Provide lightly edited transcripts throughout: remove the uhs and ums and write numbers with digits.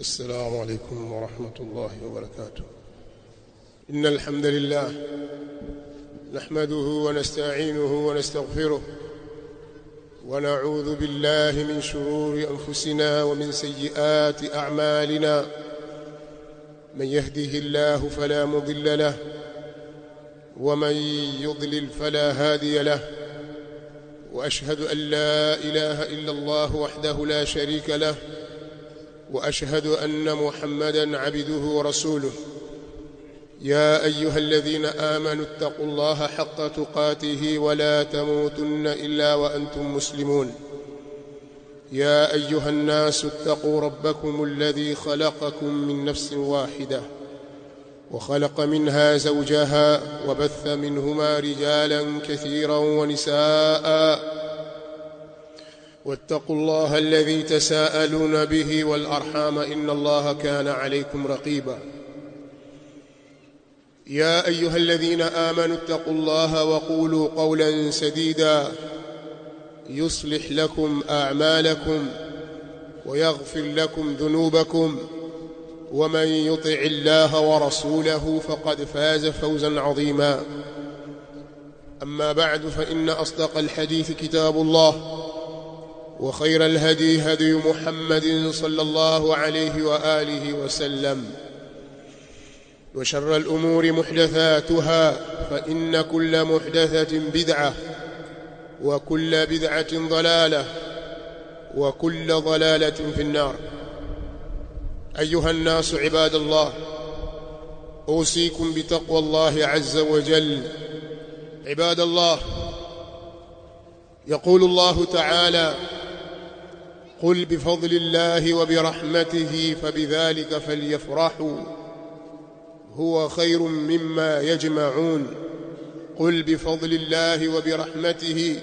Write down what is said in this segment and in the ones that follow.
السلام عليكم ورحمة الله وبركاته. إن الحمد لله نحمده ونستعينه ونستغفره ونعوذ بالله من شرور أنفسنا ومن سيئات أعمالنا. من يهده الله فلا مضل له ومن يضلل فلا هادي له، وأشهد أن لا إله إلا الله وحده لا شريك له، وأشهد أن محمدًا عبده ورسوله. يا أيها الذين آمنوا اتقوا الله حق تقاته ولا تموتن إلا وأنتم مسلمون. يا أيها الناس اتقوا ربكم الذي خلقكم من نفس واحدة وخلق منها زوجها وبث منهما رجالا كثيرا ونساء، واتقوا الله الذي تساءلون به والأرحام إن الله كان عليكم رقيبا. يا أيها الذين آمنوا اتقوا الله وقولوا قولا سديدا يصلح لكم أعمالكم ويغفر لكم ذنوبكم، ومن يطع الله ورسوله فقد فاز فوزا عظيما. أما بعد، فإن أصدق الحديث كتاب الله، وخير الهدي هدي محمد صلى الله عليه وآله وسلم، وشر الأمور محدثاتها، فإن كل محدثة بدعة، وكل بدعة ضلالة، وكل ضلالة في النار. أيها الناس عباد الله، أوصيكم بتقوى الله عز وجل. عباد الله، يقول الله تعالى: قل بفضل الله وبرحمته فبذلك فليفرحوا هو خير مما يجمعون. قل بفضل الله وبرحمته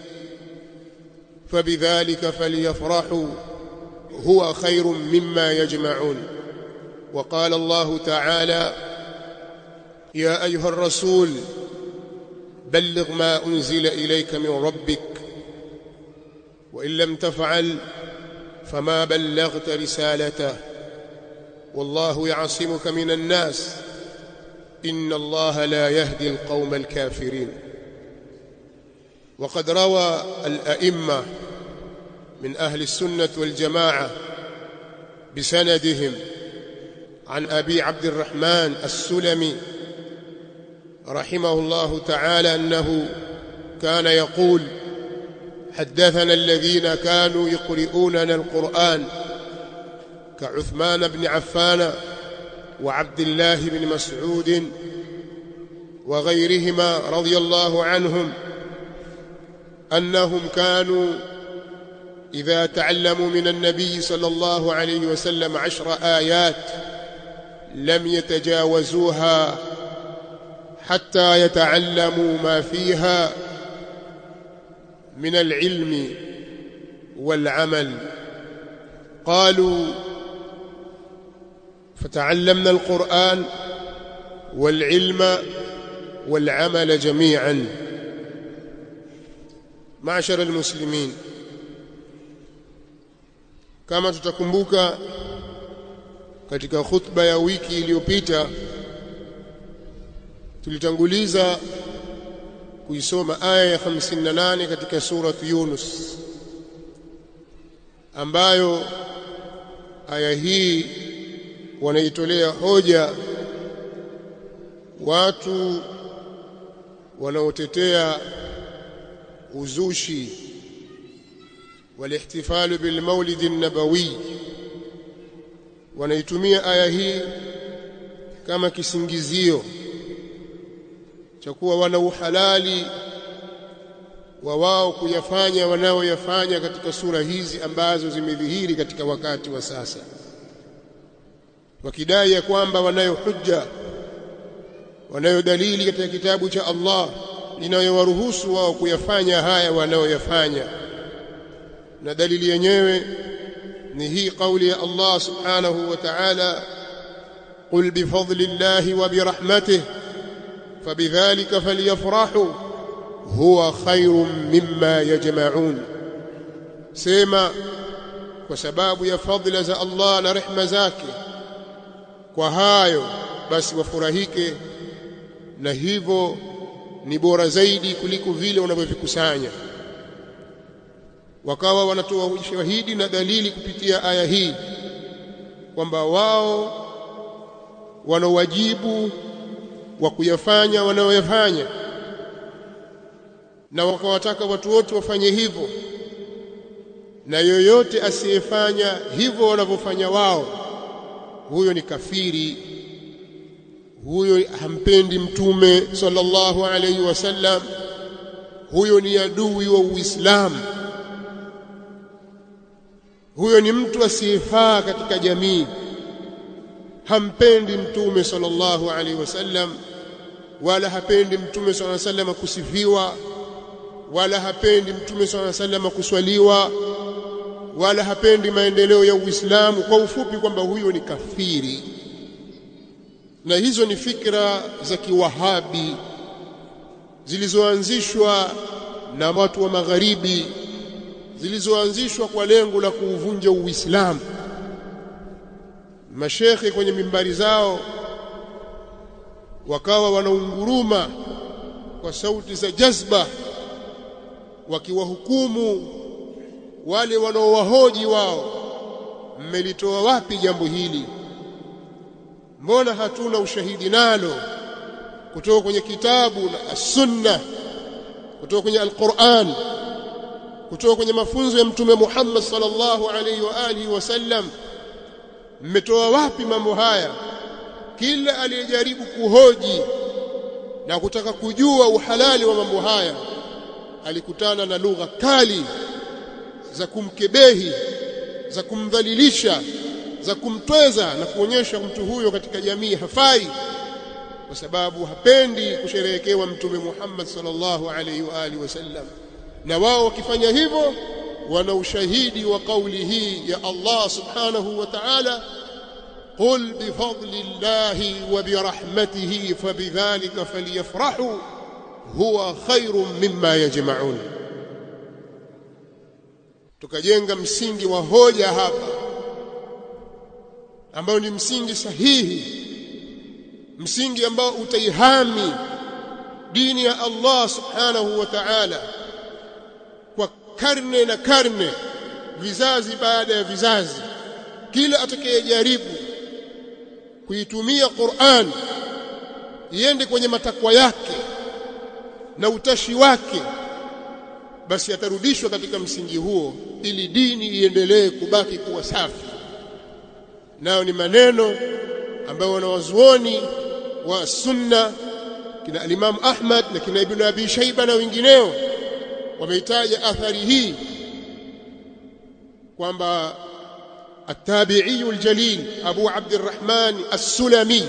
فبذلك فليفرحوا هو خير مما يجمعون. وقال الله تعالى: يا أيها الرسول بلغ ما أنزل إليك من ربك وإن لم تفعل فما بلغت رسالته والله يعصمك من الناس إن الله لا يهدي القوم الكافرين. وقد روى الأئمة من أهل السنة والجماعة بسندهم عن أبي عبد الرحمن السلمي رحمه الله تعالى أنه كان يقول: حدثنا الذين كانوا يقرؤوننا القرآن كعثمان بن عفان وعبد الله بن مسعود وغيرهما رضي الله عنهم أنهم كانوا إذا تعلموا من النبي صلى الله عليه وسلم 10 آيات لم يتجاوزوها حتى يتعلموا ما فيها من العلم والعمل. قالوا: فتعلمنا القرآن والعلم والعمل جميعا. معشر المسلمين، kama tutakumbuka katika khutba ya wiki iliyopita tulitanguliza kuisoma aya ya 58 katika sura Yunus, ambayo aya hii wanaitolea hoja watu wanaotetea uzushi walihtifalu bil maulid an-nabawi. Wanaitumia aya hii kama kisingizio cha kuwa wana uhalali wa wao kuyafanya wanaoyafanya katika sura hizi ambazo zimedhihiri katika wakati wa sasa, wakidai ya kwamba wanayo hujja, wanayo dalili katika kitabu cha Allah inayowaruhusu wao kuyafanya haya wanaoyafanya. Na dalili yenyewe ni hii kauli ya Allah subhanahu wa ta'ala: qul bifadlillahi wa birahmatihi fabidhalika falyafrahu huwa khairun mimma yajma'un. Sema kwa sababu ya fadhila za Allah na rehema zake, kwa hayo basi wafurahike, na hivyo ni bora zaidi kuliko vile wanavyovikusanya. Wakawa wanatoa ushahidi na dalili kupitia aya hii kwamba wao wana wajibu wa kuyafanya wanayoyafanya, na wakawataka watu wote wafanye hivyo, na yoyote asiyefanya hivyo wanavyofanya wao, huyo ni kafiri, huyo hampendi mtume sallallahu alayhi wasallam, huyo ni adui wa Uislamu, huyo ni mtu asiyefaa katika jamii, hampendi mtume sallallahu alayhi wasallam, wala hapendi mtume sallallahu alayhi wasallam kusifiwa, wala hapendi mtume sallallahu alayhi wasallam kuswaliwa, wala hapendi maendeleo ya Uislamu. Kwa ufupi kwamba huyo ni kafiri. Na hizo ni fikra za kiwahabi zilizoanzishwa na watu wa magharibi, zilizoanzishwa kwa lengo la kuuvunja Uislamu. Mashekhe kwenye mimbari zao wakawa wanaunguruma kwa sauti za jazba, wakiwahukumu wale wanaowahoji wao, mmelitoa wapi jambo hili? Mbona hatuna ushahidi nalo kutoka kwenye kitabu na as-sunna, kutoka kwenye al-Qur'an, kutoka kwenye mafunzo ya mtume Muhammad sallallahu alaihi wa alihi wasallam? Mmetoa wapi mambo haya? Kila aliyejaribu kuhoji na kutaka kujua uhalali wa mambo haya alikutana na lugha kali za kumkebehi, za kumdhalilisha, za kumtweza na kuonyesha mtu huyo katika jamii hafai, kwa sababu hapendi kusherehekewa mtume Muhammad sallallahu alaihi wa alihi wasallam. Na wao wakifanya hivyo wana ushahidi wa kauli hii ya Allah subhanahu wa ta'ala, qul bifadlillahi wa birahmatihi fabidhalika falyafrahu huwa khairun mimma yajma'un. Tukajenga msingi wa hoja hapa ambao ni msingi sahihi, msingi ambao utaihami dini ya Allah subhanahu wa ta'ala kwa karne na karne, vizazi baada ya vizazi. Kila atakayejaribu kuitumia Qur'an iende kwenye matakwa yake na utashi wake, basi atarudishwa katika msingi huo ili dini iendelee kubaki kuwa safi. Nao ni maneno ambayo wanawazuoni wa sunna kina Imam Ahmad na kina Ibn Abi Shayba na wengineo wameitaja athari hii kwamba التابعي الجليل أبو عبد الرحمن السلمي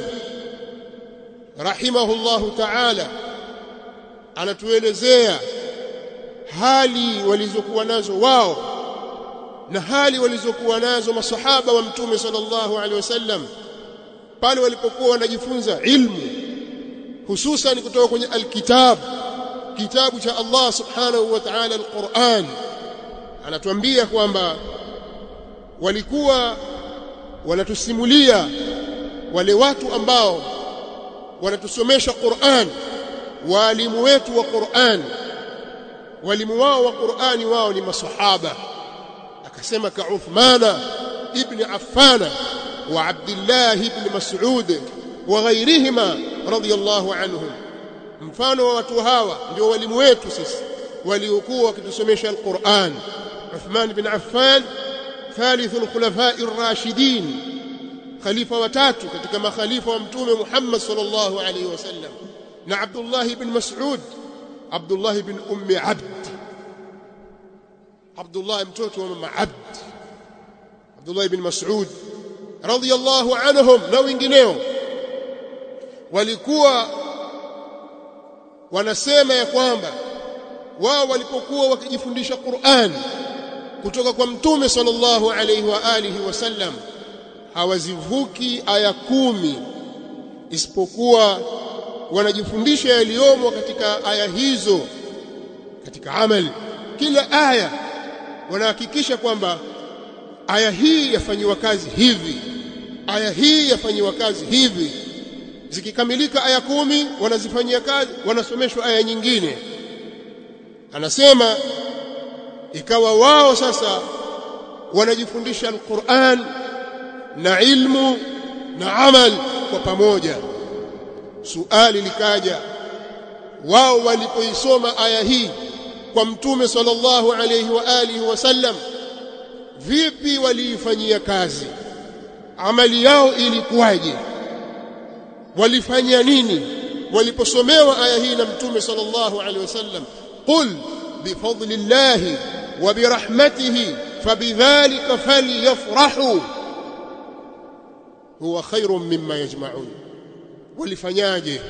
رحمه الله تعالى anatuelezea hali walizokuwa nazo wao na hali walizokuwa nazo masahaba wa mtume sallallahu alaihi wasallam pale walipokuwa wanajifunza ilmu, hususan kutoka kwenye alkitab, kitabu cha Allah subhanahu wa ta'ala, alquran. Anatuambia kwamba walikuwa wanatusimulia wale watu ambao wanatusomesha Qur'an, walimu wetu wa Qur'an, walimu wao wa Qur'ani wao ni masahaba. Akasema ka Uthmana ibn Affan wa Abdullah ibn Mas'ud wa ghayrihima radiyallahu anhum. Mfano wa watu hawa ndio walimu wetu sisi waliokuwa wakitusomesha al-Qur'an. Uthman ibn Affan ثالث الخلفاء الراشدين، خليفه watatu katika makhalifa wa mtume Muhammad sallallahu alaihi wasallam, na Abdullah ibn Mas'ud, Abdullah ibn Ummi Abd, Abdullah mtoto wa mama Abd, Abdullah ibn Mas'ud radiyallahu anhum na wengineo. Walikuwa wanasema ya kwamba wao walipokuwa wakijifundisha Qur'an kutoka kwa mtume sallallahu alayhi wa alihi wasallam hawazivuki aya 10 isipokuwa wanajifundisha yaliyomo katika aya hizo katika amali. Kila aya wanahakikisha kwamba aya hii yafanyiwa kazi hivi, aya hii yafanyiwa kazi hivi. Zikikamilika aya 10 wanazifanyia kazi, wanasomeshwa aya nyingine. Anasema ikawa wao sasa wanajifundisha al-Qur'an na ilmu na amal kwa pamoja. Suali likaja, wao walipoisoma aya hii kwa Mtume sallallahu alayhi wa alihi wasallam, vipi waliifanyia kazi? Amali yao ilikuwaje? Walifanya nini waliposomewa aya hii na Mtume sallallahu alayhi wasallam? Qul bifadlillahi wa birahmatihi fabidhalika falyafrahu huwa khairun mimma yajma'un. Walifanyaje?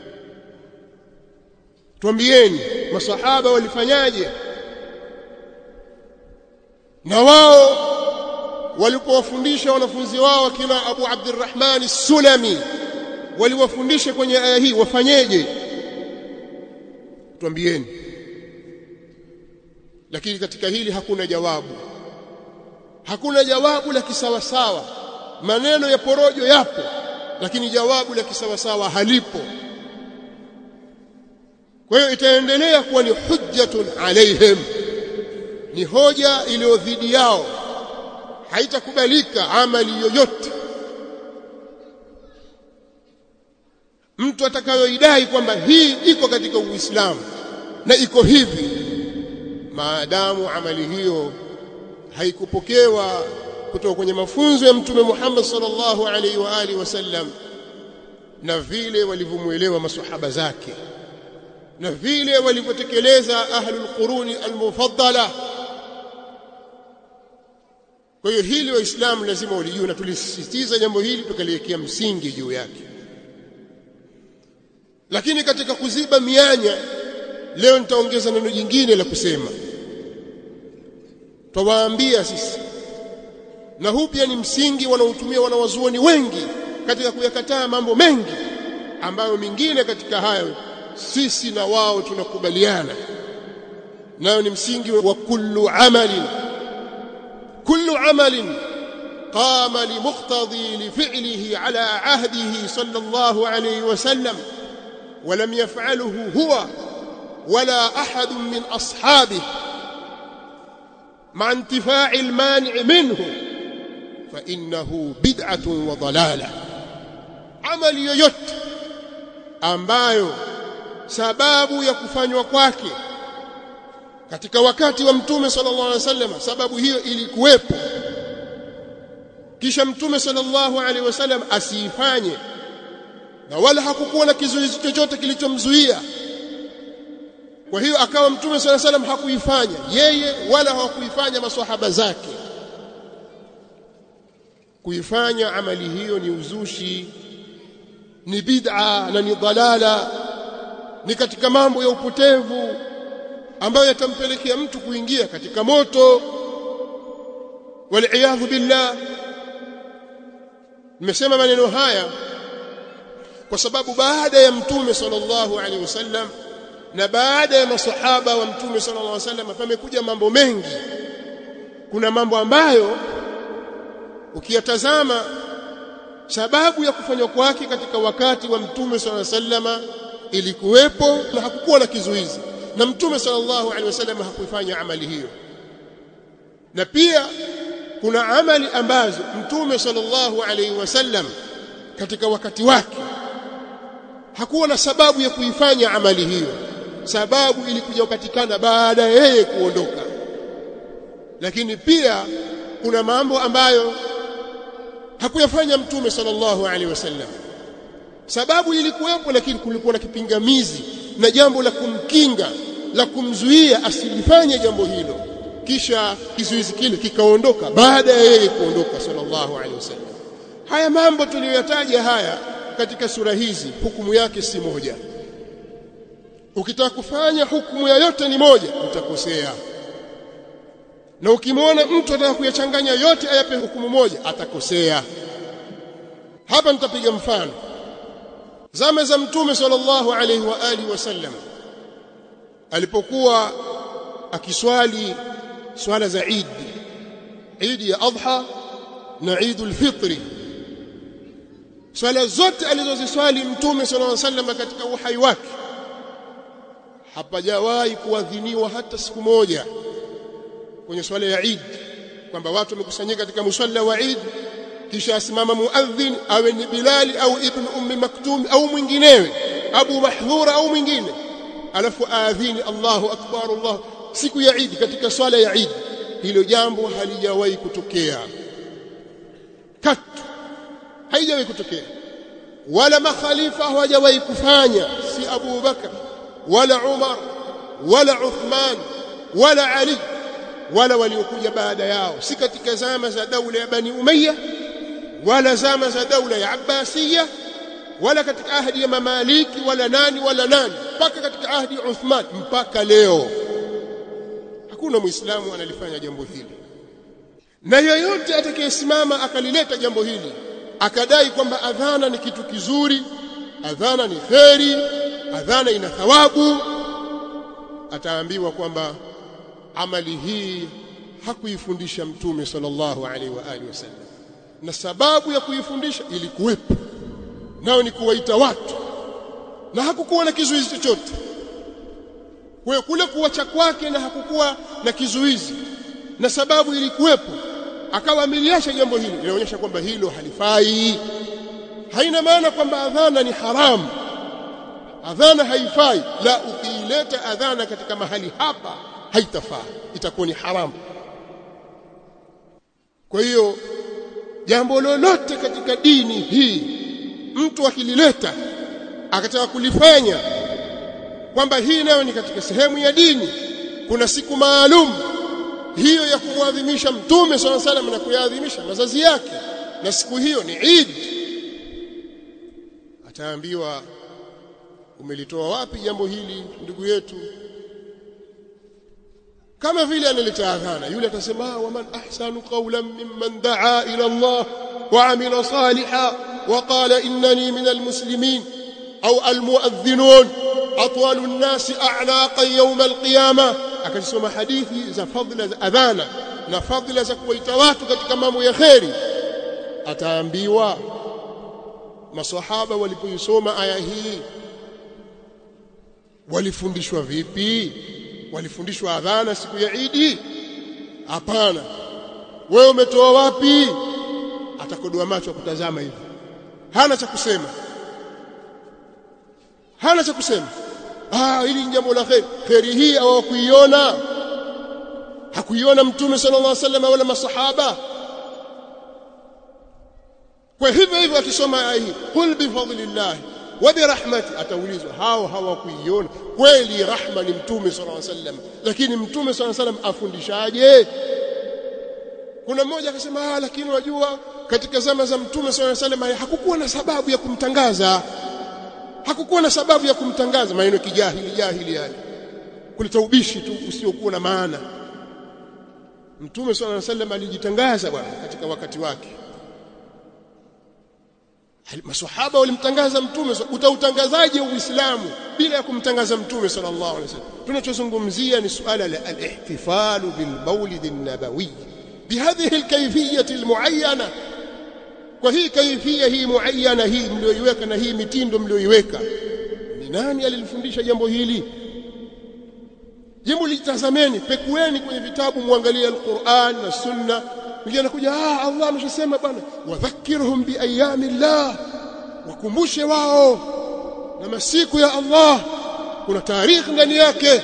Tuambieni, masahaba walifanyaje? Na wao walipowafundisha wanafunzi wao kina Abu Abdurrahman as-Sulami, waliwafundisha kwenye aya hii wafanyeje? Tuambieni. Lakini katika hili hakuna jawabu. Hakuna jawabu la kisawasawa. Maneno ya porojo yapo, lakini jawabu la kisawasawa halipo. Kwa hiyo itaendelea kuwa ni hujjatun alaihim, ni hoja iliyo dhidi yao. Haitakubalika amali yoyote mtu atakayoidai kwamba hii iko katika Uislamu na iko hivi, maadamu amali hiyo haikupokewa kutoka kwenye mafunzo ya Mtume Muhammad sallallahu alaihi wa alihi wasallam, na vile walivyomuelewa maswahaba zake, na vile walivyotekeleza ahlul quruni almufaddala. Kwa hiyo hili waislamu lazima walijue, na tulisisitiza jambo hili tukaliwekea msingi juu yake. Lakini katika kuziba mianya, leo nitaongeza neno jingine la kusema. Twawaambia sisi, na huu pia ni msingi wanaotumia wanawazuoni wengi katika kuyakataa mambo mengi ambayo mingine katika hayo sisi na wao tunakubaliana nayo, ni msingi wa kullu amalin qama limuqtadi lifi'lihi ala ahdihi sallallahu alayhi wasallam wa lam yaf'alhu huwa wala ahad min ashabihi ma'a intifa'i al-mani' minhu fa innahu bid'atun wa dalalah. Amali yoyote ambayo sababu ya kufanywa kwake katika wakati wa Mtume sallallahu alaihi wasallam, sababu hiyo ilikuwepo, kisha Mtume sallallahu alaihi wasallam asiifanye, na wala hakukuwa na kizuizi chochote kilichomzuia, kwa hiyo akawa Mtume sallallahu alaihi wasallam hakuifanya yeye wala hakuifanya maswahaba zake, kuifanya amali hiyo ni uzushi, ni bid'a na ni dalala, ni katika mambo ya upotevu ambayo yatampelekea mtu kuingia katika moto, wal-iyadhu billah. Nimesema maneno haya kwa sababu baada ya Mtume sallallahu alaihi wasallam na baada ya masahaba wa Mtume sallallahu alaihi wasallam pamekuja mambo mengi. Kuna mambo ambayo ukiyatazama sababu ya kufanywa kwake katika wakati wa Mtume sallallahu alaihi wasallam ilikuwepo na hakukuwa na kizuizi, na Mtume sallallahu alaihi wasallam hakuifanya amali hiyo. Na pia kuna amali ambazo Mtume sallallahu alaihi wasallam katika wakati wake hakuwa na sababu ya kuifanya amali hiyo, sababu ilikuja kupatikana baada ya yeye kuondoka. Lakini pia kuna mambo ambayo hakuyafanya Mtume sallallahu alaihi wasallam, sababu ilikuwepo, lakini kulikuwa na kipingamizi na jambo la kumkinga, la kumzuia asilifanye jambo hilo, kisha kizuizi kile kikaondoka baada ya yeye kuondoka sallallahu alaihi wasallam. Haya mambo tuliyoyataja haya katika sura hizi, hukumu yake si moja. Ukitaka kufanya hukumu ya yote ni moja, utakosea. Na ukimwona mtu anataka kuyachanganya yote ayape hukumu moja, atakosea. Hapa nitapiga mfano. Zama za Mtume sallallahu alaihi wa alihi wasallam, alipokuwa akiswali swala za Eid ya Adha na Eidul Fitri. Swala zote alizoziswali Mtume sallallahu alaihi wasallam katika uhai wake hapajawahi kuadhiniwa hata siku moja kwenye swala ya Eid kwamba watu wamekusanyika katika musalla wa Eid kisha asimama muadhin awe ni Bilal au Ibn Ummi Maktum au mwinginewe Abu Mahdhura au mwingine alafu aadhini Allahu akbar Allah siku ya Eid katika swala ya Eid. Hilo jambo halijawahi kutokea katu, haijawahi kutokea, wala makhalifa hawajawahi kufanya, si Abu Bakar wala Umar wala Uthman wala Ali wala waliokuja baada yao, si katika zama za daula ya Bani Umayya wala zama za daula ya Abbasiyya wala katika ahadi ya Mamaliki wala nani mpaka katika ahadi ya Uthman mpaka leo hakuna muislamu analifanya jambo hili. Na yoyote atakayesimama akalileta jambo hili akadai kwamba adhana ni kitu kizuri, adhana ni kheri, adhana ina thawabu, ataambiwa kwamba amali hii hakuifundisha Mtume sallallahu alaihi wa alihi wasallam, na sababu ya kuifundisha ilikuwepo, nao ni kuwaita watu, na hakukuwa na kizuizi chochote. Kwa kule kuacha kwake na hakukuwa na kizuizi na sababu ilikuwepo, akawa ameliacha jambo hili, inaonyesha kwamba hilo halifai. Haina maana kwamba adhana ni haramu, adhana haifai, la, ukiileta adhana katika mahali hapa haitafaa, itakuwa ni haramu. Kwa hiyo jambo lolote katika dini hii mtu akilileta akataka kulifanya kwamba hii nayo ni katika sehemu ya dini, kuna siku maalum hiyo ya kumwadhimisha Mtume sallallahu alaihi wasallam na kuadhimisha mazazi yake, na siku hiyo ni Eid, ataambiwa umelitoa wapi jambo hili ndugu yetu? Kama vile analeta adhana, yule atasema wa man ahsanu qawlan mimman daa ila Allah wa amila salihan wa qala innani minal muslimin au almuadhdhinun atwalu an-nasi a'naqan yawm al-qiyamah. Akasoma hadithi za fadhila za adhana na fadhila za kuwaita watu katika mambo ya kheri. Ataambiwa maswahaba walipoisoma aya hii walifundishwa vipi? Walifundishwa adhana siku ya Eid? Hapana. Wewe umetoa wapi? Atakodoa macho kutazama hivi, hana cha kusema, hana cha kusema. Hili ni jambo la kheri. Kheri hii hawakuiona, hakuiona Mtume sallallahu alaihi wasallam wala masahaba. Kwa hivyo akisoma aya hii qul bi fadlillah wa bi rahmati, ataulizwa hao hawakuiona kweli rahma ni Mtume sallallahu alaihi wasallam, lakini Mtume sallallahu alaihi wasallam afundishaje? Kuna mmoja akasema lakini wajua katika zama za Mtume sallallahu alaihi wasallam hakukuwa na sababu ya kumtangaza, hakukuwa na sababu ya kumtangaza. Maneno jahili yale, kuleta ubishi tu usiokuwa na maana. Mtume sallallahu alaihi wasallam alijitangaza bwana katika wakati wake. Maswahaba walimtangaza Mtume. Utautangazaje Uislamu bila ya kumtangaza Mtume sallallahu alaihi wasallam? Tunachozungumzia ni suala la al-ihtifalu bil maulid an-nabawi bihadhihi al-kayfiyyah al-muayyana. Kwa hii kaifia hii muayyana hii mlioiweka na hii mitindo mlioiweka, ni nani alilifundisha jambo hili? Jambo litazameni, pekueni kwenye vitabu, muangalie al-Qur'an na Sunna. Mwingine anakuja Allah ameshasema bwana, wadhakkirhum bi ayyamillah, wakumbushe wao na masiku ya Allah, kuna tarehe ndani yake.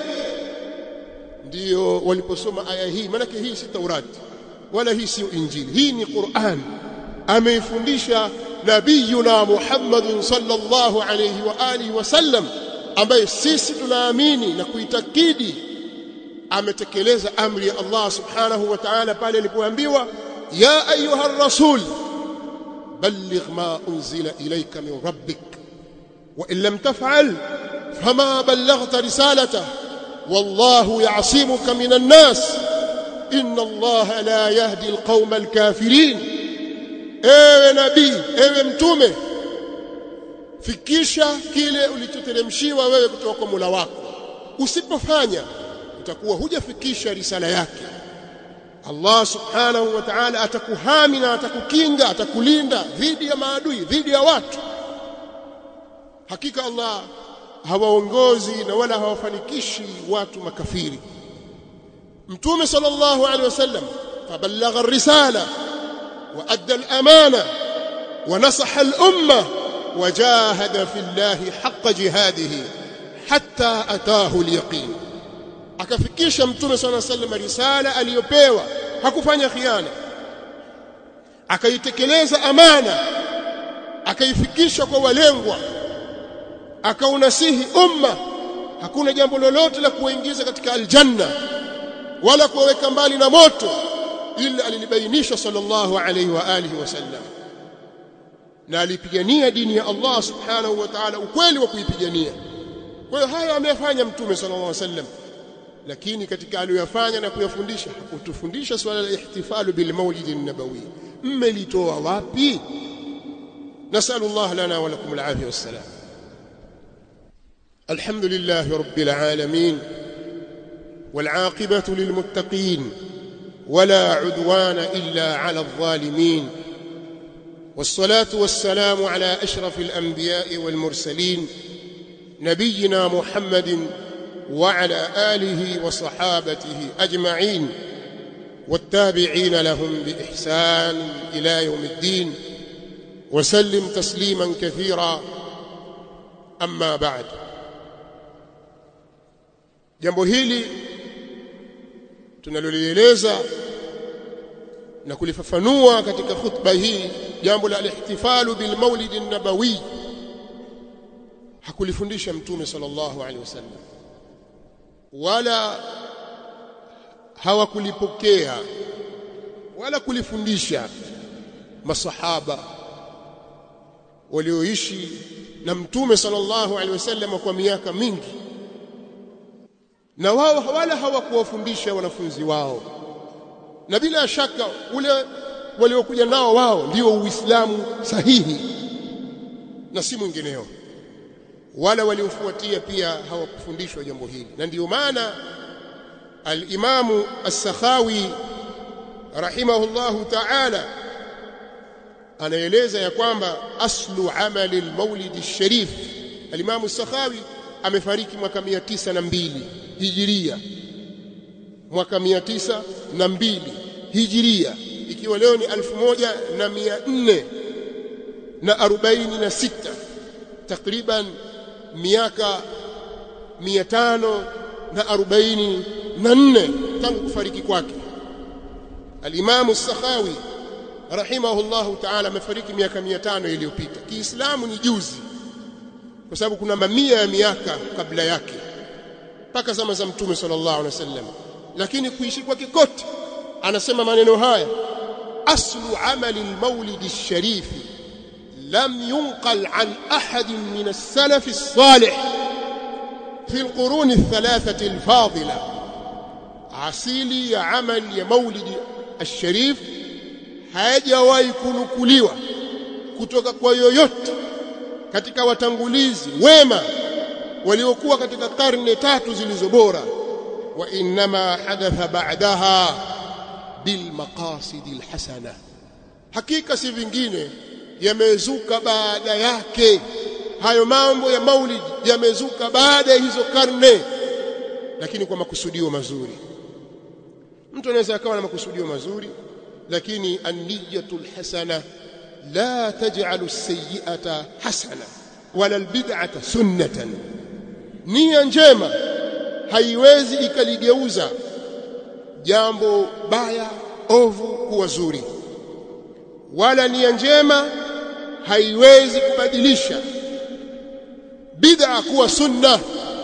Ndio waliposoma aya hii, maana hii si Taurati wala hii si Injili, hii ni Qur'an. Ameifundisha nabiyuna Muhammad sallallahu alayhi wa alihi wasallam, ambaye sisi tunaamini na kuitakidi ametekeleza amri ya Allah subhanahu wa ta'ala pale alipoambiwa ya ayuha ar-rasul balligh ma unzila ilayka min rabbik wa in lam taf'al fama ballaghta risalatahu wallahu ya'simuka minan nas inna Allah la yahdi al-qawma al-kafirin. Ewe nabii, ewe mtume, fikisha kile ulichoteremshiwa wewe kutoka kwa Mola wako. Usipofanya utakuwa hujafikisha risala yake. Allah subhanahu wa ta'ala atakuhami na atakukinga, atakulinda dhidi ya maadui, dhidi ya watu. Hakika Allah hawaongozi na wala hawafanikishi watu makafiri. Mtume sallallahu alaihi wasallam faballagha ar-risala wa adda al-amana wa nasaha al-umma wa jahada fi Allahi haqqa jihadihi hatta ataahu al-yaqin. Akafikisha Mtume sallallahu alaihi wasallam risala aliyopewa, hakufanya khiana, akaitekeleza amana, akaifikisha kwa walengwa, akaunasihi umma. Hakuna jambo lolote la kuingiza katika aljanna wala kuweka mbali na moto ila alilibainisha sallallahu alayhi wa alihi wasallam, na alipigania dini ya Allah subhanahu wa ta'ala, ukweli wa kuipigania. Kwa hiyo haya amefanya Mtume sallallahu alayhi wasallam, lakini katika aliyofanya na kuyafundisha hakutufundisha swala la ihtifalu bil maulid an-nabawi. Mmelitoa wapi? Nasallallahu lana wa lakum al-afiyah was-salam. Alhamdulillahi rabbil alamin والعاقبة للمتقين ولا عدوان إلا على الظالمين، والصلاة والسلام على أشرف الأنبياء والمرسلين نبينا محمد وعلى آله وصحابته أجمعين والتابعين لهم بإحسان إلى يوم الدين، وسلم تسليما كثيرا. أما بعد، jambo hili tunalolieleza na kulifafanua katika khutba hii, jambo la al-ihtifalu bil maulid an-nabawi, hakulifundisha Mtume sallallahu alaihi wasallam wala hawakulipokea wala kulifundisha masahaba walioishi na Mtume sallallahu alaihi wasallam kwa miaka mingi, na wao wala hawakuwafundisha wanafunzi wao, na bila shaka ule waliokuja nao wao ndio Uislamu sahihi na si mwingineo, wala waliofuatia pia hawakufundishwa jambo hili. Na ndio maana al-Imamu as-Sakhawi rahimahullahu ta'ala anaeleza ya kwamba aslu amali al-maulid ash-sharif. Al-Imamu as-Sakhawi amefariki mwaka 902 Hijiria, mwaka 902 Hijiria, ikiwa leo ni 1446, takriban miaka 544 tangu kufariki kwake. Al-Imamu as-Sakhawi rahimahullahu ta'ala amefariki miaka 500 iliyopita. Kiislamu ni juzi, kwa sababu kuna mamia ya miaka kabla yake mpaka zama za Mtume sallallahu alaihi wasallam, lakini kuishi kwake kote anasema maneno haya: aslu amali al-maulid ash-sharif lam yunqal an ahad min as-salaf as-salih fi al-qurun ath-thalathah al-fadila. Asili ya amali ya maulid ash-sharif hajawahi kunukuliwa kutoka kwa yoyote katika watangulizi wema waliokuwa katika karne 3 zilizobora. Wa inma hadatha ba'daha bil maqasid al hasana, hakika si vingine yamezuka baada yake. Hayo mambo ya maulid yamezuka baada ya hizo karne, lakini kwa makusudio mazuri. Mtu anaweza akawa na makusudio mazuri, lakini an-niyatul hasana la taj'alu as-sayyi'ata hasana wala al-bid'ata sunnatan. Nia njema haiwezi ikaligeuza jambo baya ovu kuwa zuri, wala nia njema haiwezi kubadilisha bid'a kuwa sunna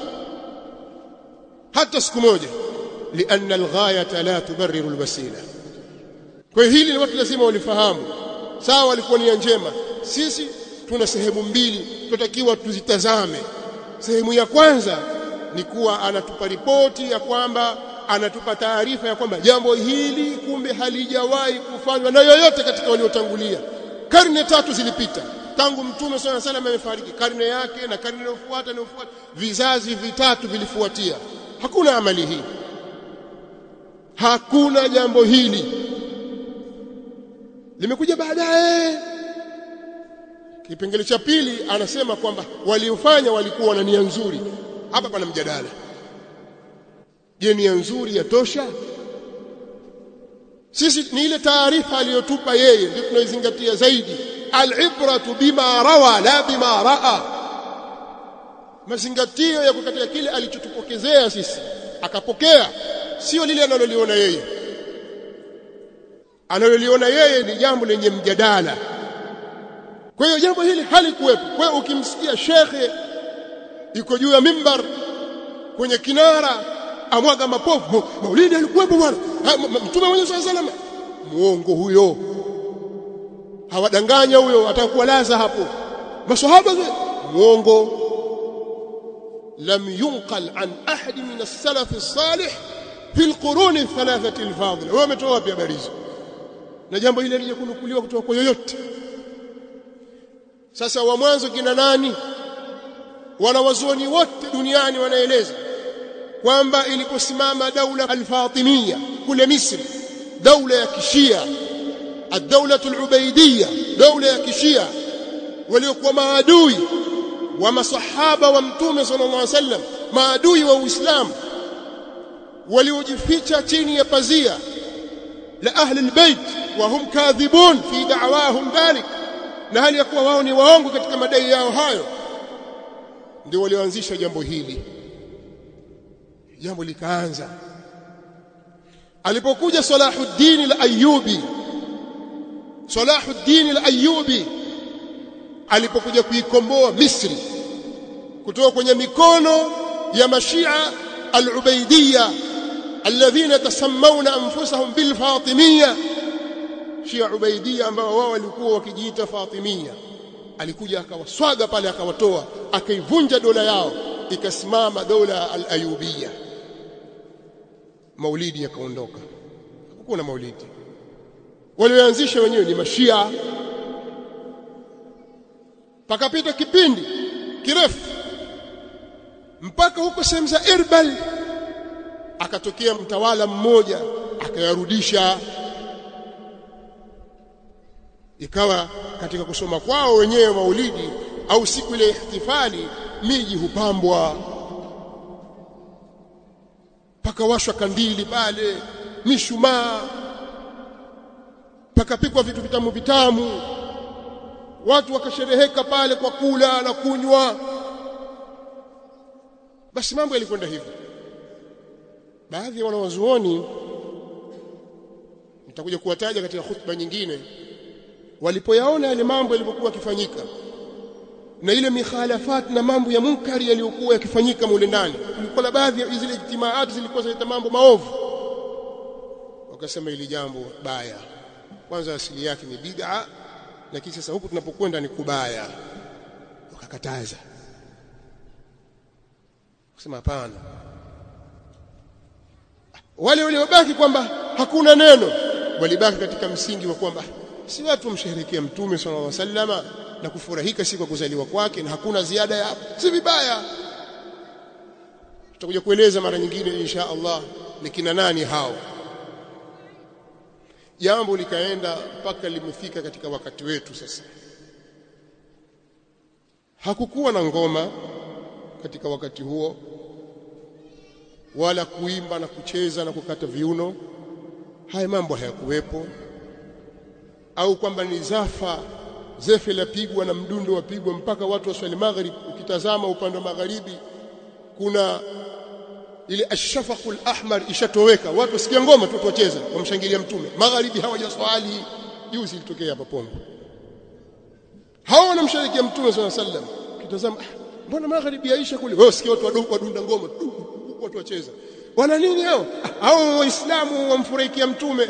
hata siku moja, lianna al-ghayata la tubarriru al-wasila. Kwa hili ni watu lazima walifahamu. Sawa, walikuwa nia njema. Sisi tuna sehemu mbili tunatakiwa tuzitazame. Sehemu ya kwanza ni kuwa anatupa ripoti ya kwamba, anatupa taarifa ya kwamba jambo hili kumbe halijawahi kufanywa na yoyote katika waliotangulia. Karne 3 zilipita tangu Mtume swalla salam amefariki, karne yake na karne iliyofuata, vizazi vitatu vilifuatia, hakuna amali hii. Hakuna jambo hili, limekuja baadaye. Kipengele cha pili anasema kwamba waliofanya walikuwa na nia nzuri. Hapa pana mjadala. Je, nia nzuri yatosha? Sisi ni ile taarifa aliyotupa yeye ndio tunaizingatia zaidi. Al-ibratu bima rawa la bima raa. Mazingatio ya kukatia kile alichotupokezea sisi, akapokea, sio lile analoliona yeye. Analoliona yeye ni jambo lenye mjadala. Kwa hiyo jambo hili halikuwepo. Kwa hiyo ukimsikia shekhe yuko juu ya mimbar kwenye kinara amwaga mapovu, maulidi alikuwepo bwana, mtume mwenyewe sallallahu alayhi wasallam, muongo huyo. Hawadanganya huyo, atakuwa laza hapo. Maswahaba muongo. Lam yunqal an ahad min as-salaf as-salih fi al-qurun ath-thalathah al-fadila. Wao wametoa wapi habari hizo? Na jambo hili halijakunukuliwa kutoka kwa yoyote. Sasa wa mwanzo kina nani? Wanawazuoni wote duniani wanaeleza kwamba iliposimama daula al-Fatimiyya kule Misri, daula ya Kishia, ad-daula al-Ubaidiyya, daula ya Kishia, waliokuwa maadui wa masahaba wa mtume sallallahu alaihi wasallam, maadui wa Uislamu, waliojificha chini ya pazia la ahli al-bait wa hum kadhibun fi da'wahum dhalik, na hali ya kuwa wao ni waongo katika madai yao hayo, ndio walioanzisha jambo hili. Jambo likaanza alipokuja Salahuddin al-Ayyubi. Salahuddin al-Ayyubi alipokuja kuikomboa Misri kutoka kwenye mikono ya mashia al-Ubaidiyya alladhina tasammawna anfusahum bil Fatimiyya, Shia Ubaidiyya ambao wao walikuwa wakijiita Fatimiyya. Alikuja akawaswaga pale, akawatoa, akaivunja dola yao, ikasimama dola al-Ayyubiyya. Maulidi yakaondoka, hakukuwa na maulidi. Walioanzisha wenyewe ni mashia. Pakapita kipindi kirefu mpaka huko sehemu za Irbal akatokea mtawala mmoja akayarudisha. Ikawa katika kusoma kwao wenyewe maulidi au siku ile ihtifali, miji hupambwa, pakawashwa kandili pale, mishumaa, pakapikwa vitu vitamu vitamu, watu wakashereheka pale kwa kula na kunywa. Basi mambo yalikwenda hivyo. Baadhi ya wanawazuoni nitakuja kuwataja katika khutba nyingine, walipoyaona yale mambo yalivyokuwa yakifanyika na ile mikhalafat na mambo ya munkari yaliyokuwa yakifanyika mule ndani, kulikuwa baadhi ya zile ijtimaat zilikuwa zinaleta mambo maovu, wakasema ili jambo baya. Kwanza asili yake ni bid'a, lakini sasa huku tunapokwenda ni kubaya, wakakataza, kusema hapana. Wale waliobaki kwamba hakuna neno, walibaki katika msingi wa kwamba si watu wamsherehekea mtume sallallahu alaihi wasallama na kufurahika siku ya kuzaliwa kwake na hakuna ziada ya hapo, si vibaya. Tutakuja kueleza mara nyingine insha Allah ni kina nani hao. Jambo likaenda mpaka limefika katika wakati wetu sasa. Hakukuwa na ngoma katika wakati huo, wala kuimba na kucheza na kukata viuno. Haya mambo hayakuwepo. Au kwamba ni zefe lapigwa na mdundo wapigwa mpaka watu waswali magharibi. Ukitazama upande wa magharibi kuna ile ashfaqul ahmar ishatoweka, watu wasikia ngoma tu wacheza, wamshangilia mtume. Magharibi hawajaswali. Juzi ilitokea hapa Pongo, hao wanamsherehekea mtume sallallahu alaihi wasallam. Ukitazama mbona magharibi yaisha kule, wewe usikia watu wadogo wadunda ngoma, watu wacheza. Wana nini hao? Hao waislamu wamfurahikia mtume.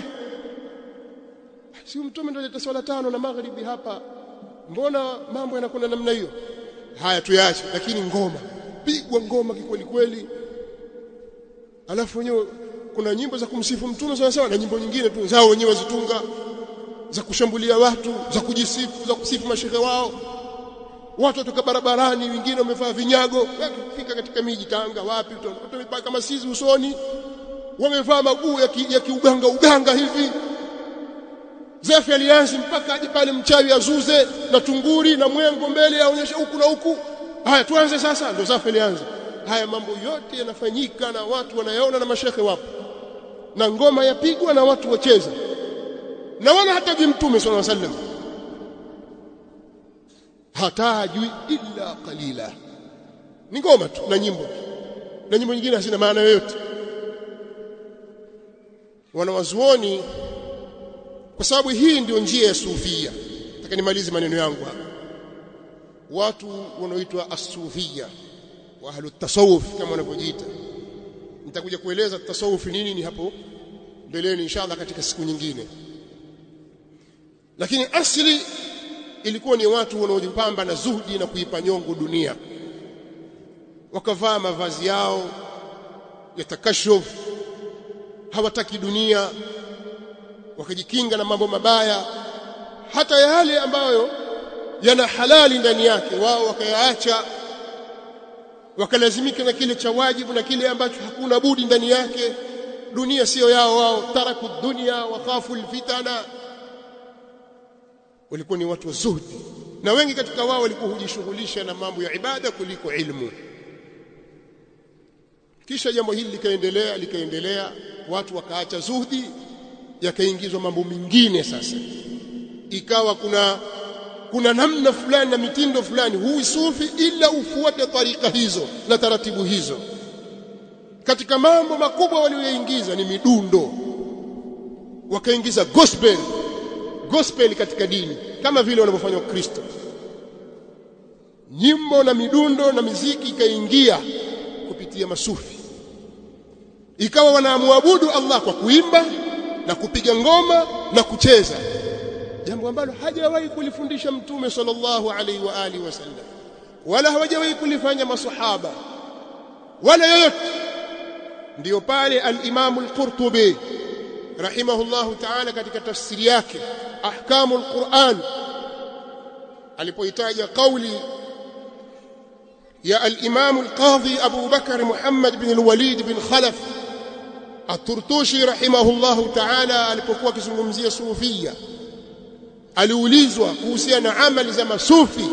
Si mtume ndio aleta swala 5 na magharibi hapa, mbona mambo yanakwenda namna hiyo? Haya tuyaache, lakini ngoma, pigwa ngoma kikweli kweli. Alafu wenyewe kuna nyimbo za kumsifu mtume sawa na nyimbo nyingine tu zao wenyewe wazitunga, za kushambulia watu, za kujisifu, za kusifu mashehe wao. Watu watoka barabarani, wengine wamevaa vinyago, wakifika katika miji Tanga wapi utaona mipaka masizi usoni, wamevaa maguu ya kiuganga hivi. Zafi alianza mpaka aje pale mchawi azuze na tunguri na mwengo mbele aonyesha huku na huku. Haya tuanze sasa, ndio Zafi alianza. Haya mambo yote yanafanyika na watu wanayaona na mashekhe wapo, na ngoma yapigwa na watu wacheza, na wala hataji Mtume sallallahu alaihi wasallam, hatajui illa qalila. Ni ngoma tu na nyimbo, na nyimbo nyingine hazina maana yoyote. Wanawazuoni, kwa sababu hii ndio njia ya sufia, nataka nimalize maneno yangu hapa. Watu wanaoitwa as-sufia wa ahlu tasawuf kama wanavyojiita, nitakuja kueleza tasawuf nini ni hapo mbeleni inshallah katika siku nyingine. Lakini asili ilikuwa ni watu wanaojipamba na zuhudi na kuipa nyongo dunia, wakavaa mavazi yao ya takashuf, hawataki dunia, wakajikinga na mambo mabaya, hata yale ambayo yana halali ndani yake wao wakayaacha, wakalazimika na kile cha wajibu na kile ambacho hakuna budi ndani yake. Dunia sio yao wao, taraku dunia wa khafu alfitana. Walikuwa ni watu wa zuhdi, na wengi katika wao walikuwa hujishughulisha na mambo ya ibada kuliko ilmu. Kisha jambo hili likaendelea, watu wakaacha zuhdi, yakaingizwa mambo mengine. Sasa ikawa kuna namna fulani na mitindo fulani, huyu sufi ila ufuate tarika hizo na taratibu hizo. Katika mambo makubwa walioingiza ni midundo, wakaingiza gospel katika dini kama vile wanavyofanya Wakristo. Nyimbo na midundo na miziki ikaingia kupitia masufi, ikawa wanaabudu Allah kwa kuimba na kupiga ngoma na kucheza, jambo ambalo hajawahi kulifundisha Mtume sallallahu alaihi wa alihi wasallam, wala hawajawahi kulifanya masahaba wala yoyote. Ndio pale al-Imam al-Qurtubi rahimahullahu ta'ala katika tafsiri yake Ahkamul Qur'an alipoitaja kauli ya al-Imam al-Qadhi Abu Bakr Muhammad bin al-Walid bin Khalaf at-Turtushi rahimahullahu ta'ala, alipokuwa akizungumzia sufia, aliulizwa kuhusiana na amali za masufi,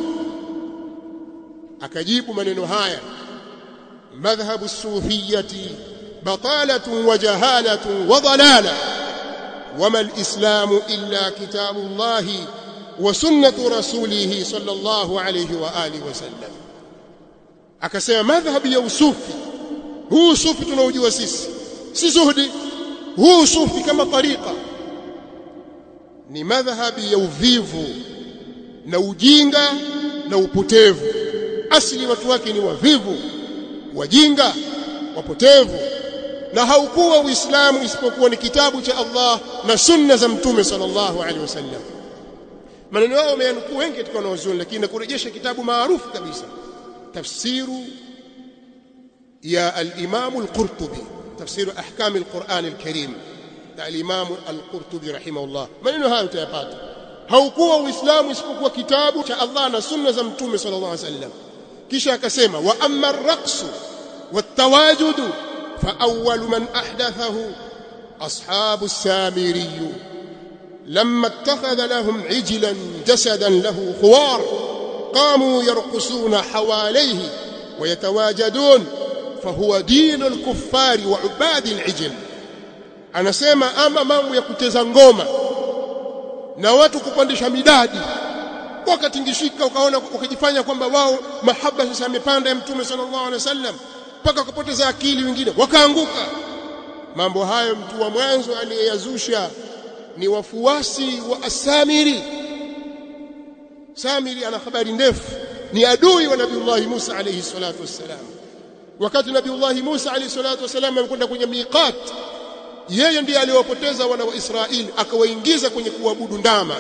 akajibu maneno haya: madhhabu as-sufiyati batalatun wa jahalatun wa dalala, wama al-islamu illa kitabullahi wa sunnatu rasulih sallallahu alayhi wa alihi wasallam. Akasema madhhabu ya usufi, huu sufi tunaojua sisi si zuhdi, huu sufi kama tariqa ni madhhabi ya uvivu na ujinga na upotevu. Asili watu wake ni wavivu, wajinga, wapotevu, na haukuwa Uislamu isipokuwa ni kitabu cha Allah na sunna za Mtume sallallahu alaihi wasallam. Maneno yao wameyanukuu wengi katika wanazuoni, lakini nakurejesha kitabu maarufu kabisa, tafsiru ya al-Imam al-Qurtubi, tafsiru ahkam al-Qur'an al-Karim na al-Imam al-Qurtubi rahimahullah. Maneno hayo utayapata. Haukuwa Uislamu isipokuwa kitabu cha Allah na sunna za Mtume sallallahu alaihi wasallam. Kisha akasema wa amma ar-raqsu wat-tawajudu fa awwalu man ahdathahu ashabu as-Samiri lamma ittakhadha lahum ijlan jasadan lahu khuwar qamu yarqusuna hawalayhi wa yatawajadun fahuwa dinu al-kuffari wa ubadi al-ijl. Anasema ama mambo ya kuteza ngoma na watu kupandisha midadi, wakatingishika, ukaona ukijifanya kwamba wao mahaba sasa yamepanda ya Mtume sallallahu alaihi wasallam, mpaka kupoteza akili, wengine wakaanguka. Mambo hayo mtu wa mwanzo aliyeyazusha ni wafuasi wa As-Samiri. Samiri ana habari ndefu, ni adui wa Nabiiullah Musa alayhi salatu wassalam. Wakati Nabiiullah Musa alayhi salatu wassalam alikwenda kwenye miqat, yeye ndiye aliwapoteza wana wa Israeli, akawaingiza kwenye kuabudu ndama.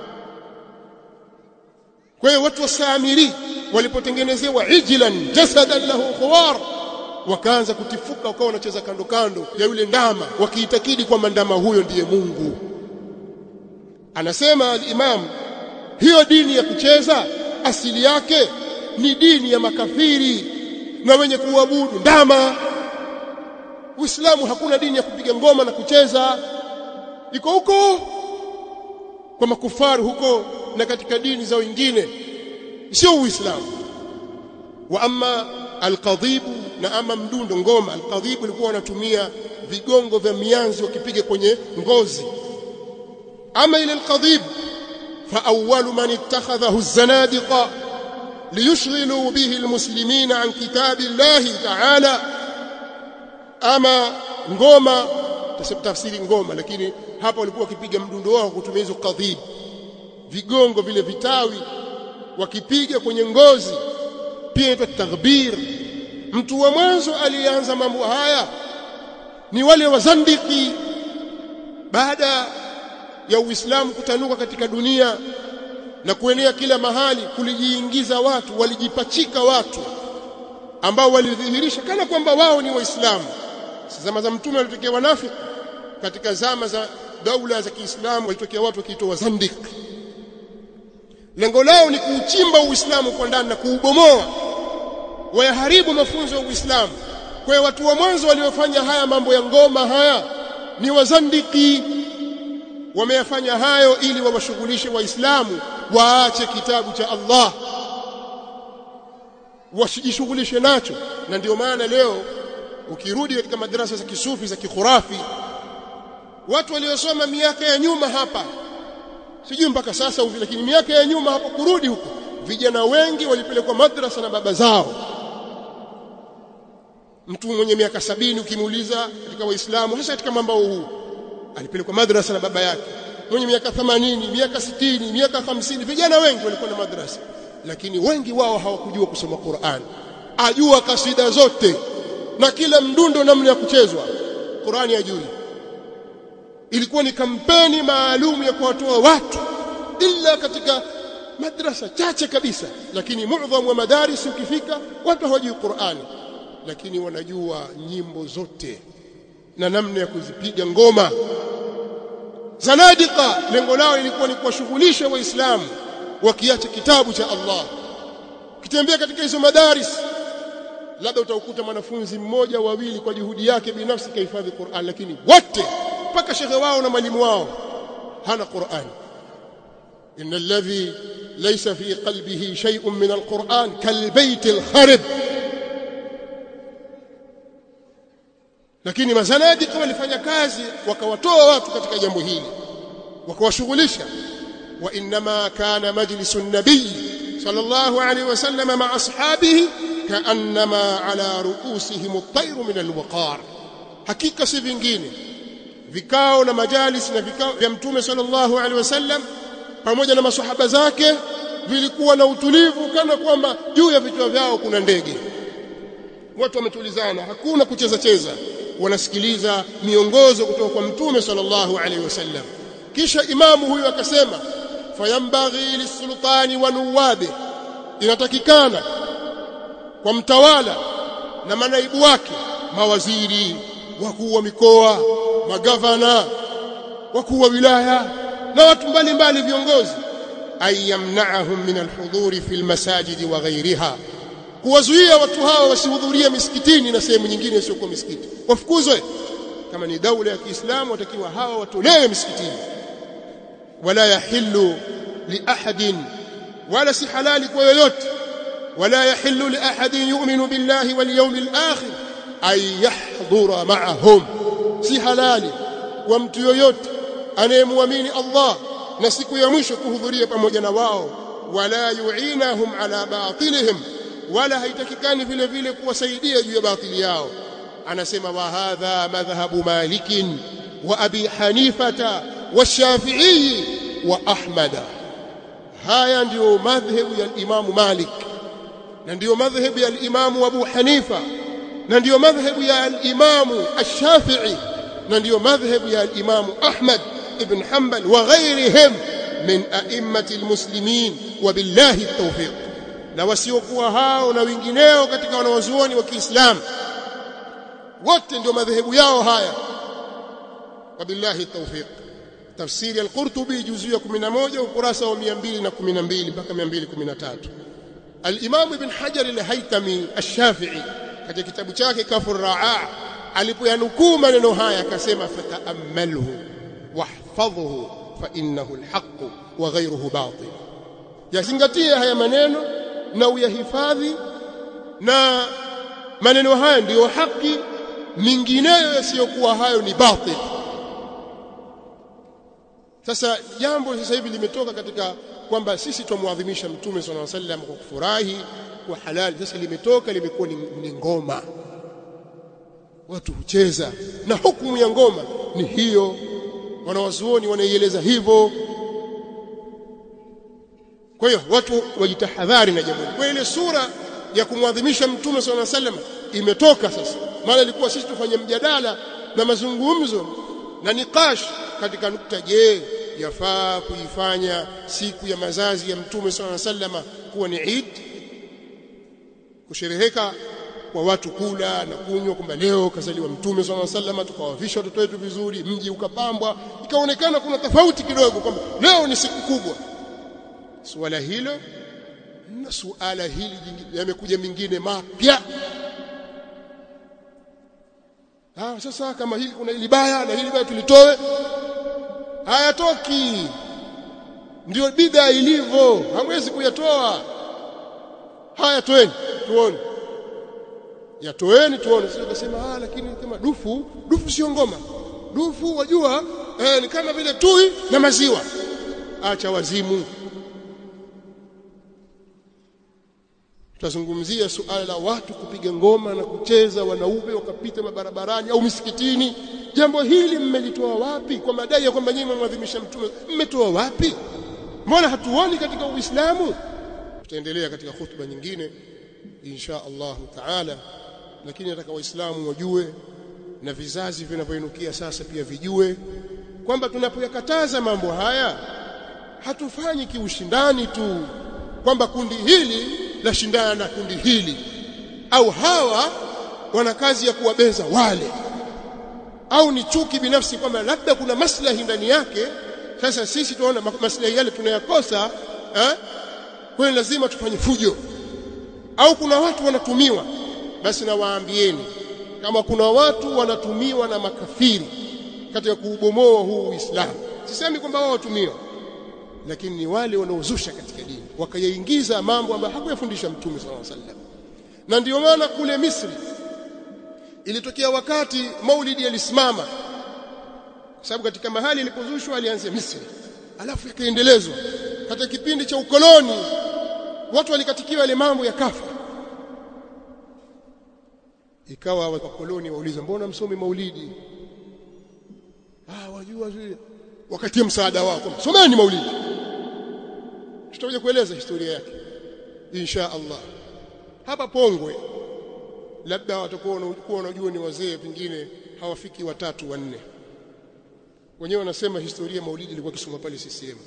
Kwa hiyo watu wa Samiri walipotengenezewa ijlan jasadan lahu khuwar, wakaanza kutifuka, wakawa wanacheza kando kando ya yule ndama, wakiitakidi kwamba ndama huyo ndiye Mungu. Anasema al-Imam, hiyo dini ya kucheza asili yake ni dini ya makafiri na wenye kuabudu ndama. Uislamu hakuna dini ya kupiga ngoma na kucheza, iko huko kwa makufaru huko na katika dini za wengine, sio Uislamu. Wa amma alqadhibu, na ama mdundo ngoma, alqadhibu ilikuwa wanatumia vigongo vya mianzi wakipiga kwenye ngozi. Ama ile alqadhib fa awwalu man ittakhadhahu az-zanadiqa liyushghilu bihi almuslimina an kitabillahi ta'ala. Ama ngoma, tafsiri ngoma, lakini hapa walikuwa wakipiga mdundo wao kutumia hizo qadhib, vigongo vile vitawi wakipiga kwenye ngozi, pia inaitwa taghbir. Mtu wa mwanzo alianza mambo haya ni wale wazandiki. Baada ya Uislamu kutanuka katika dunia na kuenea kila mahali, kulijiingiza watu, walijipachika watu ambao walidhihirisha kana kwamba wao ni Waislamu. Zama za Mtume walitokea wanafiki, katika zama za daula za Kiislamu walitokea watu wakiitwa wazandiki. Lengo lao ni kuuchimba Uislamu kwa ndani na kuubomoa, wayaharibu mafunzo ya Uislamu. Kwa hiyo watu wa mwanzo waliofanya haya mambo ya ngoma haya ni wazandiki. Wameyafanya hayo ili wawashughulishe Waislamu waache kitabu cha Allah, wasijishughulishe nacho. Na ndio maana leo ukirudi katika madrasa za kisufi za kikhurafi, watu waliosoma miaka ya nyuma hapa, sijui mpaka sasa hivi, lakini miaka ya nyuma hapo kurudi huko, vijana wengi walipelekwa madrasa na baba zao. Mtu mwenye miaka 70 ukimuuliza katika Waislamu, hasa katika mambo huu, alipelekwa madrasa na baba yake. Mwenye miaka 80, miaka 60, miaka 50, vijana wengi walikuwa na madrasa, lakini wengi wao hawakujua kusoma Qur'an. Ajua kasida zote na kila mdundo namna ya kuchezwa, Qur'ani hajui. Ilikuwa ni kampeni maalum ya kuwatoa watu, ila katika madrasa chache kabisa, lakini muadhamu wa madaris ukifika watu hawajui Qur'ani, lakini wanajua nyimbo zote na namna ya kuzipiga ngoma. Zanadiqa lengo lao ilikuwa ni kuwashughulisha Waislamu wakiacha kitabu cha Allah. Ukitembea katika hizo madaris, labda utakuta mwanafunzi mmoja wawili kwa juhudi yake binafsi kahifadhi Qur'an, lakini wote mpaka shekhe wao na mwalimu wao hana Qur'an. innal ladhi laysa fi qalbihi shay'un min al-Qur'an kalbayt al-kharib. Lakini mazanadiqa walifanya kazi, wakawatoa watu katika jambo hili, wakawashughulisha. Wa inma kana majlisu an-nabiy sallallahu alayhi wasallam ma'a ashabihi kaannama ala ru'usihim at-tayr min al-waqar. Hakika si vingine vikao na majalis na vikao vya Mtume sallallahu alaihi wasallam pamoja na maswahaba zake vilikuwa na utulivu, kana kwamba juu ya vichwa vyao kuna ndege. Watu wametulizana, hakuna kucheza cheza, wanasikiliza miongozo kutoka kwa Mtume sallallahu alaihi wasallam. Kisha imamu huyu akasema, fayambaghi lisultani wa nuwabe, inatakikana kwa mtawala na manaibu wake, mawaziri, wakuu wa mikoa, magavana, wakuu wa wilaya na watu mbalimbali viongozi, ayamna'ahum min alhudhuri fil masajidi wa ghayriha, kuwazuia watu hawa wasihudhurie misikitini na sehemu nyingine sio kwa misikiti, wafukuzwe. Kama ni daula ya Kiislamu watakiwa hawa watolewe misikitini. Wala yahillu li ahadin, wala si halali kwa yoyote, wala yahillu li ahadin yu'minu billahi wal yawmil akhir ay yahdhura ma'ahum, si halali kwa mtu yoyote anayemwamini Allah na siku ya mwisho kuhudhuria pamoja na wao. Wala yu'inahum ala batilihim, wala haitakikani vile vile kuwasaidia juu ya batili yao. Anasema wa hadha madhhabu Malikin wa Abi Hanifata wa Shafi'i wa Ahmada. Haya ndio madhhabu ya Imam Malik, na ndio madhhabu ya Imam Abu Hanifa, na ndio madhhabu ya Imam Ash-Shafi'i, na ndio madhhabu ya Imam Ahmad ibn Hanbal wa ghayrihim min a'immati al-muslimin, wa billahi at-tawfiq. Na wasiokuwa hao na wengineo katika wanawazuoni wa Kiislamu wote ndio madhehebu yao haya, wa billahi at-tawfiq. Tafsiri al-Qurtubi juzuu ya 11 ukurasa wa 212 mpaka 213. Al-Imam Ibn Hajar al-Haytami Ash-Shafi'i katika kitabu chake Kafur Ra'a alipoyanukuu maneno haya akasema fata'ammalhu wahfadhhu fa innahu alhaq wa ghayruhu batil, yazingatie haya maneno na uyahifadhi, na maneno haya ndiyo haki, mingineyo yasiyokuwa hayo ni batil. Sasa jambo sasa hivi limetoka katika kwamba sisi tumwadhimisha Mtume sallallahu alaihi wasallam kwa kufurahi kwa halali. Sasa limetoka limekuwa ni ngoma, watu hucheza, na hukumu ya ngoma ni hiyo, wanawazuoni wanaieleza hivyo. Kwa hiyo watu wajitahadhari na jambo. Kwa ile sura ya kumwadhimisha Mtume sallallahu alaihi wasallam imetoka sasa, maana ilikuwa sisi tufanye mjadala na mazungumzo na nikash katika nukta, je, yafaa kuifanya siku ya mazazi ya Mtume sallallahu alaihi wasallam kuwa ni Eid, kushereheka kwa watu kula na kunywa kwamba leo kazaliwa Mtume sallallahu alaihi wasallam, tukawavisha watoto wetu vizuri, mji ukapambwa, ikaonekana kuna tofauti kidogo kwamba leo ni siku kubwa. Suala hilo na suala hili yamekuja mingine mapya. Sasa kama hili kuna hili baya na hili baya tulitoe, hayatoki. Ndio bid'a ilivyo, hamwezi kuyatoa. Haya toeni tuone, yatoeni tuone. Sio kusema lakini kama dufu sio ngoma. Dufu wajua ni kama vile tui na maziwa. Acha wazimu. Tutazungumzia suala la watu kupiga ngoma na kucheza, wanaume wakapita mabarabarani au misikitini. Jambo hili mmelitoa wapi? Kwa madai ya kwamba nyinyi mwadhimisha Mtume, mmetoa wapi? Mbona hatuoni katika Uislamu? Tutaendelea katika hutuba nyingine insha Allah taala, lakini nataka waislamu wajue na vizazi vinavyoinukia sasa pia vijue kwamba tunapoyakataza mambo haya hatufanyi kiushindani tu, kwamba kundi hili la shindana na kundi hili, au hawa wana kazi ya kuwabeza wale, au ni chuki binafsi kwamba labda kuna maslahi ndani yake. Sasa sisi tunaona maslahi yale tunayakosa, kwa lazima tufanye fujo, au kuna watu wanatumiwa. Basi na waambieni, kama kuna watu wanatumiwa na makafiri katika kuubomoa huu Uislamu, sisemi kwamba wao watumiwa, lakini ni wale wanaozusha katika dini wakayaingiza mambo ambayo hakuyafundisha Mtume sallallahu alaihi wasallam. Na ndio maana kule Misri ilitokea wakati Maulidi yalisimama, sababu katika mahali ilipozushwa alianza Misri, alafu ikaendelezwa katika kipindi cha ukoloni. Watu walikatikiwa ile mambo ya kafa, ikawa wakoloni wauliza, mbona msomi Maulidi? Wajua wakati msaada wako, someni Maulidi. Tutakuja kueleza historia yake insha Allah. Hapa Pongwe labda watakuwa wanajua ni wazee, pengine hawafiki 3 4. Wenyewe wanasema historia Maulidi ilikuwa kisoma pale CCM.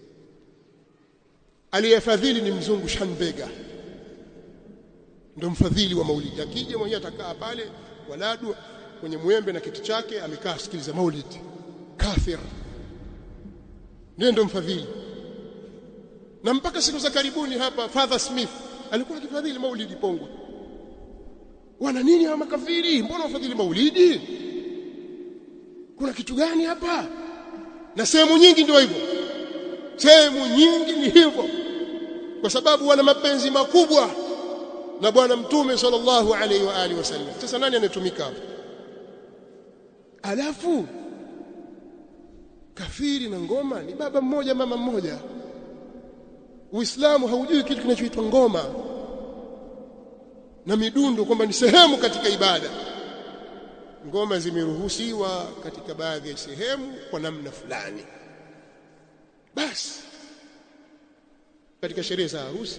Aliyefadhili ni mzungu Shanbega, ndio mfadhili wa Maulidi. Akija mwenyewe atakaa pale waladu kwenye mwembe na kiti chake, amekaa sikiliza Maulidi. Kafir ndio mfadhili. Na mpaka siku za karibuni hapa Father Smith alikuwa akifadhili Maulidi Pongwe. Wana nini hawa makafiri? Mbona wafadhili Maulidi? Kuna kitu gani hapa? Na sehemu nyingi ndio hivyo, sehemu nyingi ni hivyo, kwa sababu wana mapenzi makubwa na bwana Mtume sallallahu alaihi wa alihi wasallam. Sasa nani anatumika hapo? Alafu kafiri na ngoma ni baba mmoja mama mmoja. Uislamu haujui kitu kinachoitwa ngoma na midundo kwamba ni sehemu katika ibada. Ngoma zimeruhusiwa katika baadhi ya sehemu kwa namna fulani, basi katika sherehe za harusi,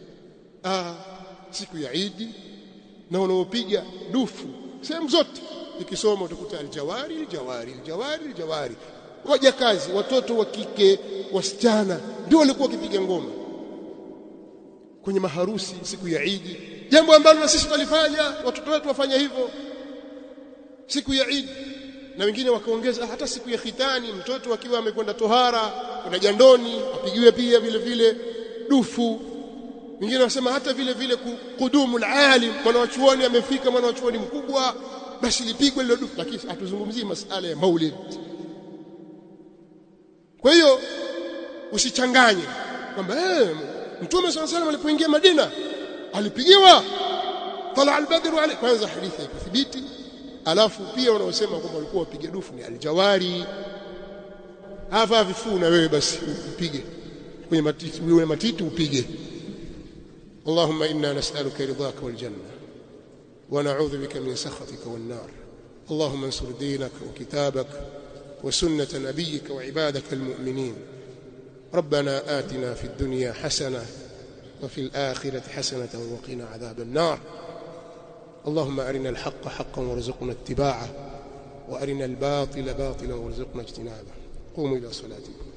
siku ya Eid, na wanaopiga dufu sehemu zote ikisoma utakuta aljawari. Wajakazi, watoto wa kike, wasichana ndio walikuwa wakipiga ngoma kwenye maharusi siku ya Eid, jambo ambalo sisi tulifanya, watoto wetu wafanya hivyo siku ya Eid. Na wengine wakaongeza hata siku ya khitani, mtoto akiwa amekwenda tohara kuna jandoni apigiwe pia vile vile dufu. Wengine wanasema hata vile vile kudumul alim, mwanachuoni amefika, mwanachuoni mkubwa basi lipigwe lile dufu, lakini hatuzungumzii masala ya maulid. Kwa hiyo usichanganye kwamba Mtume صلى الله عليه وسلم alipoingia Madina alipigiwa tala al-badru alayhi. Kwanza hadithi ikuthibiti, alafu pia wanaosema kwamba walikuwa wapiga dufu ni Al-Jawari. Hava vifuu na wewe basi upige kwenye matiti, wewe matiti upige. Allahumma inna nas'aluka ridhaka wal janna wa na'udhu bika min sakhatika wan nar. Allahumma ansur dinaka wa kitabaka wa sunnata nabiyyika wa ibadaka al-mu'minin. ربنا آتنا في الدنيا حسنة وفي الآخرة حسنة وقنا عذاب النار. اللهم أرنا الحق حقا وارزقنا اتباعه وأرنا الباطل باطلا وارزقنا اجتنابه. قوموا إلى صلاتكم.